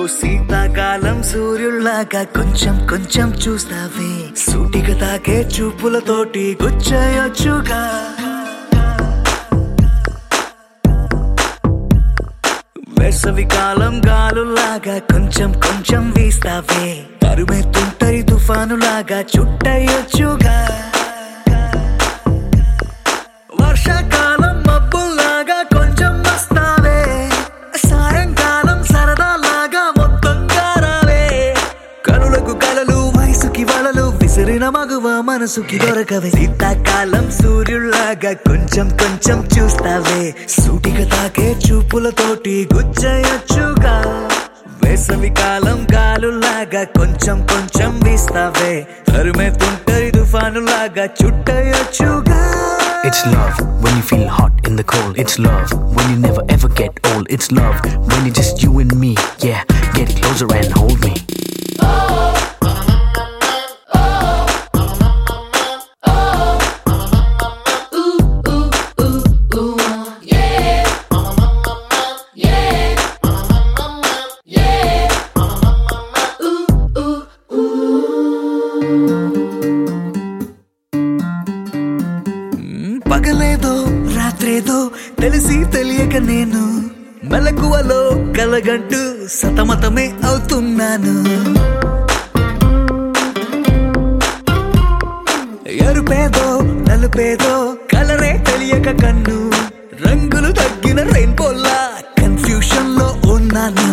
శీతాకాలం సూర్యుల్లాగా కొంచెం కొంచెం చూస్తావే సూటిగా తాకే చూపులతోటి గుచ్చేయొచ్చుగా వేసవికాలం గాలుల్లాగా కొంచెం కొంచెం వీస్తావే తరుమెత్తుంటరి తుఫానులాగా చుట్టయొచ్చుగా వర్షాకాలం మబ్బుల్లాగా కొంచెం వస్తావే సాయంకాలం సరదాలాగా మొత్తంగా రావే కనులకు కలలు వయసుకి వలలు విసిరిన మగువ మనసుకి దొరకవే శీతాకాలం సూర్యుల్లాగా కొంచెం కొంచెం చూస్తావే సూటిగా తాకే చూపులతోటి గుచ్చేయొచ్చుగా వేసవికాలం గాలుల్లాగా కొంచెం కొంచెం వీస్తావే తరుమెత్తుంటరి తుఫానులాగా చుట్టయొచ్చుగా It's love when you feel hot in the cold. It's love when you never ever get old. It's love when it's just you and me. Yeah, get closer and hold me. పగలేదో రాత్రేదో తెలిసి తెలియక నేను మెలకువలో కలగంటూ సతమతమే అవుతున్నాను ఎరుపేదో నలుపేదో కలరే తెలియక కన్ను రంగులు తగ్గిన రెయిన్బోలా confusion లో ఉన్నాను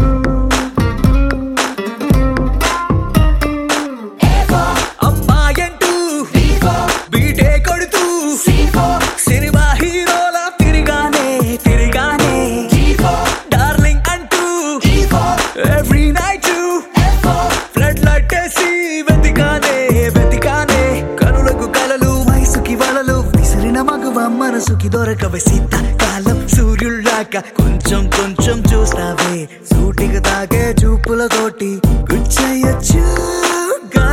అమ్మాయంటూ బీటే కొడుతూ సినిమా హీరోలా తిరిగానే తిరిగానే డార్లింగ్ అంటూ ఎవ్రీ నైట్ ఫ్లడ్ లైట్ వేసి వెతికానే వెతికానే కనులకు కలలు వయసుకి వలలు విసిరిన మగువ మనసుకి దొరకవే శీతాకాలం సూర్యుల్లాగా కొంచెం కొంచెం చూస్తావే సూటిగా తాగే చూపులతోటి గుచ్చేయొచ్చుగా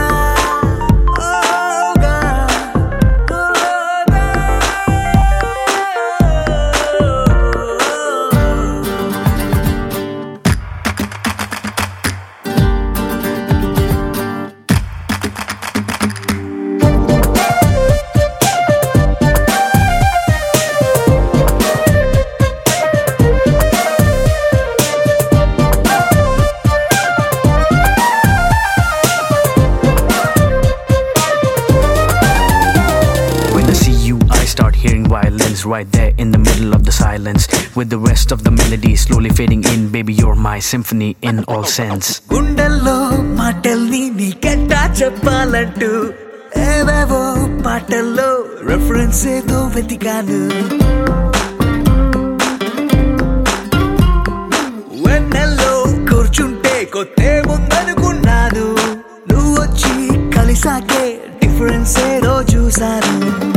Violins right there in the middle of the silence with the rest of the melody slowly fading in. Baby, you're my symphony in all sense. గుండెల్లో మాటల్ని నీకెట్టా చెప్పాలంటూ ఏవేవో పాటల్లో రెఫరెన్స్ ఏదో వెతికాను వెన్నెల్లో కూర్చుంటే కొత్తే ముందనుకున్నాను నువ్వు వచ్చి కలిసాకే డిఫరెన్స్ ఏదో చూశాను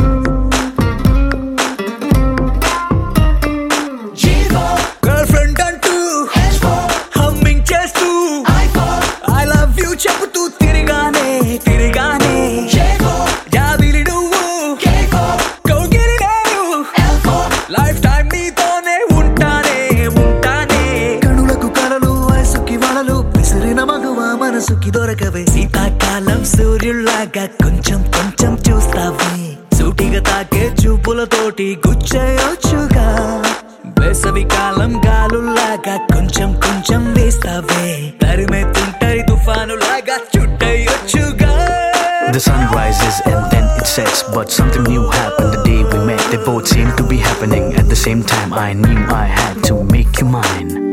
చెబుతూ తిరిగానే తిరిగానే జాబిలి నువ్వు కౌగిలి నేను లైఫ్ టైం నీతోనే ఉంటానే ఉంటానే కనులకు కలలు వయసుకి వలలు విసిరిన మగువ మనసుకి దొరకవే శీతాకాలం సూర్యుల్లాగా కొంచెం కొంచెం చూస్తావే సూటిగా తాకే చూపులతోటి గుచ్చేయొచ్చుగా వేసవికాలం గాలుల్లాగా కొంచెం కొంచెం వేస్తావే తరిమెత్తుంటరి తుఫానులాగా చుట్టయొచ్చుగా The sun rises and then it sets, but something new happened the day we met. They both seemed to be happening at the same time. I knew I had to make you mine.